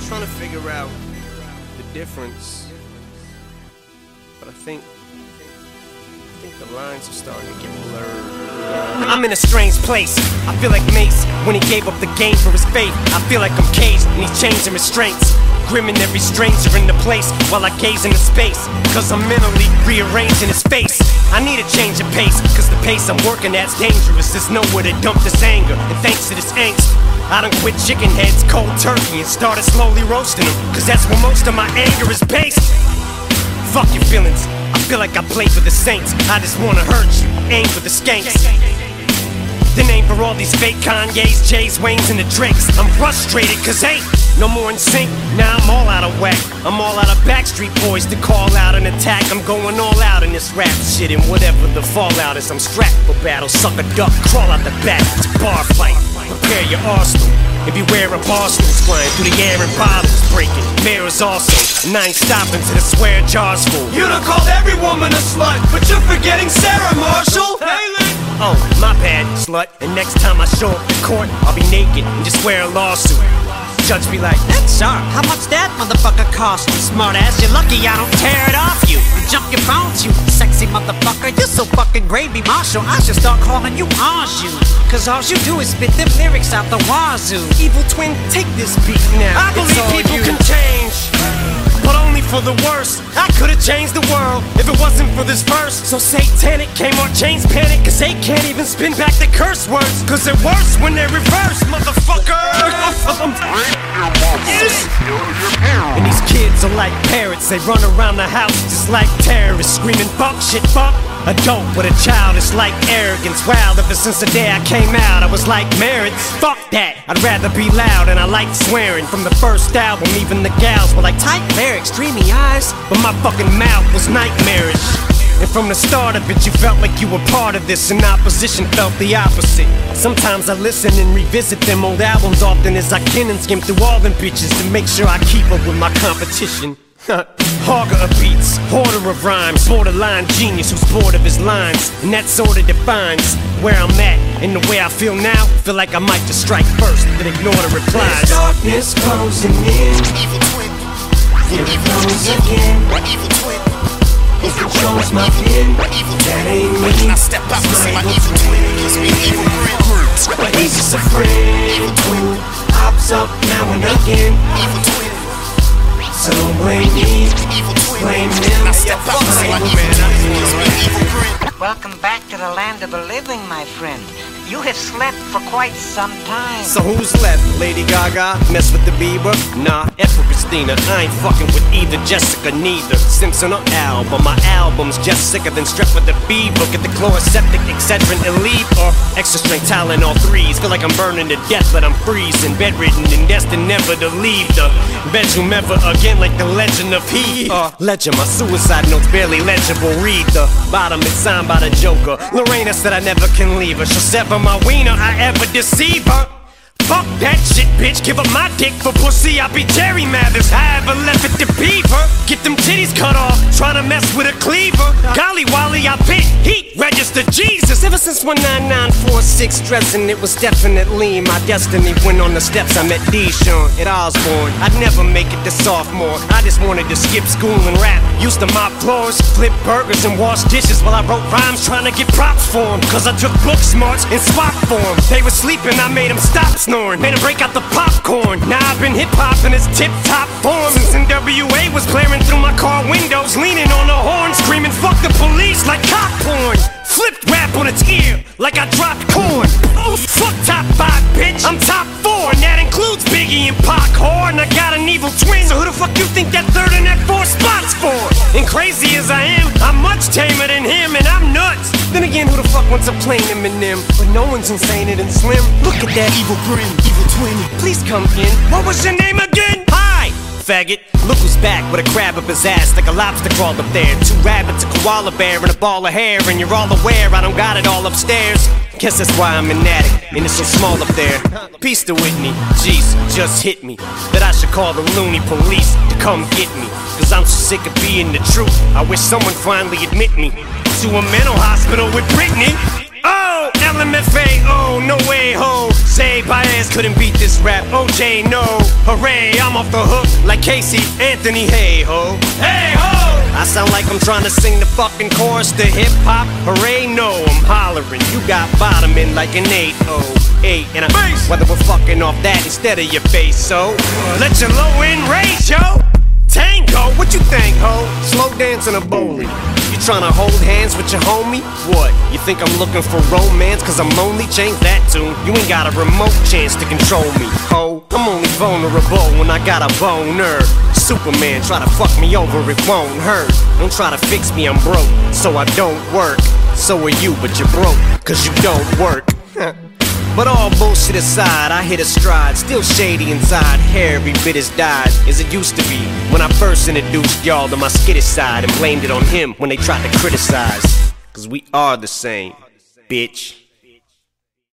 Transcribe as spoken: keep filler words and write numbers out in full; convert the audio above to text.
trying to figure out the difference, but I think I think the lines are starting to get blurred. I'm in a strange place. I feel like Mace when he gave up the game for his faith. I feel like I'm caged and he's changing restraints, grimming every stranger in the place while I gaze into space, cause I'm mentally rearranging his face. I need a change of pace, cause the pace I'm working at's dangerous. There's nowhere to dump this anger, and thanks to this angst, I done quit chicken heads cold turkey and started slowly roasting them, cause that's where most of my anger is based. Fuck your feelings, I feel like I play for the Saints. I just wanna hurt you, aim for the skanks. Then aim for all these fake Kanye's, Jays, Waynes, and the Drakes. I'm frustrated cause ain't no more in sync. Now I'm all out of whack. I'm all out of Backstreet Boys to call out an attack. I'm going all out in this rap shit, and whatever the fallout is, I'm strapped for battle. Suck a duck, crawl out the back. It's a bar fight. Prepare your arsenal. If you wear a Barstools flying through the air and bottles breaking, mirrors also, and I ain't stopping till the swear jar's full. You done called every woman a slut, but you're forgetting Sarah Marshall. Oh, my bad, slut. And next time I show up to court, I'll be naked and just wear a lawsuit. Judge be like, that's sharp. How much that motherfucker cost you? Smart ass, you're lucky I don't tear it off you and jump your bones, you sexy motherfucker. You're so fucking gravy, Marshall. I should start calling you Anjou, cause all you do is spit them lyrics out the wazoo. Evil twin, take this beat now. I believe people you. can change, but only for the worse. I could've changed the world if it wasn't for this verse. So satanic, Kmart chains panic, cause they can't even spin back the curse words, cause they're worse when they're reversed, motherfucker. And these kids are like parrots, they run around the house just like terrorists, screaming fuck shit fuck. A dope with a child, it's like arrogance. Wow, ever since the day I came out, I was like merits. Fuck that, I'd rather be loud, and I like swearing. From the first album, even the gals were like tight lyrics, dreamy eyes, but my fucking mouth was nightmarish. And from the start of it, you felt like you were part of this, and opposition felt the opposite. Sometimes I listen and revisit them old albums often as I can, and skim through all them bitches to make sure I keep up with my competition. Hogger of beats, hoarder of rhymes, borderline genius who's bored of his lines, and that sorta defines where I'm at. And the way I feel now, feel like I might just strike first, then ignore the replies. There's darkness closing in. Evil twin. Here it goes again. Evil twin. It controls my pen. That ain't me. When I step out, you see my evil twin. Gives me evil grin. But he's just a friend who pops up now and again. Evil twin. So don't blame me. Evil twin. Blame him. When I step out, you see my evil twin. Gives me evil grin. Welcome back to the land of the living, my friend. You have slept for quite some time. So who's left? Lady Gaga? Mess with the Bieber? Nah, F with Christina. I ain't fucking with either Jessica, neither Simpson or Al, but my album's just sicker than strep with the fever. Get the chloroseptic, Excedrin, Elite, or extra strength Tylenol threes. Feel like I'm burning to death, but I'm freezing, bedridden and destined never to leave the bedroom ever again, like the legend of he. Uh, ledger, my suicide notes barely legible. Read the bottom, it's signed by the Joker. Lorena said I never can leave her. She'll sever my wiener, I ever deceive her. Fuck that shit, bitch, give up my dick for pussy. I be Jerry Mathers, I ever left it to Beaver. Get them titties cut off, try to mess with a cleaver. Golly Wally, I bit heat, register Jesus. Ever since one nine nine four six dressing, it was definitely my destiny. When on the steps I met Deshaun at Osborne. I'd never make it to sophomore, I just wanted to skip school and rap. Used to mop floors, flip burgers and wash dishes while I wrote rhymes trying to get props for them. Cause I took book smarts and swapped for them. They were sleeping, I made them stop snoring. Made him break out the popcorn. Now I've been hip-hop in its tip-top form since N W A was blaring through my car windows, leaning on the horn, screaming fuck the police like cop porn. Flipped rap on its ear like I dropped corn. Oh, fuck top five, bitch, I'm top four, and that includes Biggie and Pac whore. And I got an evil twin, so who the fuck you think that third and that fourth spot's for? And crazy as I am, I'm much tamer than him, and I'm nuts. Then again, who the fuck wants a plain Eminem? But no one's insane and slim. Look at that evil grin, evil twin. Please come in. What was your name again? Hi, faggot. Look who's back with a crab up his ass like a lobster crawled up there. Two rabbits, a koala bear, and a ball of hair. And you're all aware I don't got it all upstairs. Guess that's why I'm an addict, and it's so small up there. Peace to Whitney, jeez, just hit me that I should call the loony police to come get me. Cause I'm so sick of being the truth, I wish someone finally admit me to a mental hospital with Britney. Oh, L M F A O, no way, ho. Zay Baez couldn't beat this rap. O J, no. Hooray, I'm off the hook like Casey Anthony. Hey, ho. Hey, ho. I sound like I'm trying to sing the fucking chorus to hip hop. Hooray, no, I'm hollering. You got bottoming like an eight oh eight. And I Bass. Whether we're fucking off that instead of your face, so let your low end raise, yo. Tango, what you think, ho? Slow dance in a bowling. You tryna hold hands with your homie? What? You think I'm looking for romance cause I'm lonely? Change that tune. You ain't got a remote chance to control me, ho. I'm only vulnerable when I got a boner. Superman try to fuck me over, it won't hurt. Don't try to fix me, I'm broke, so I don't work. So are you, but you're broke cause you don't work. But all bullshit aside, I hit a stride. Still shady inside, hair every bit as dyed as it used to be when I first introduced y'all to my skittish side and blamed it on him when they tried to criticize. Cause we are the same, bitch.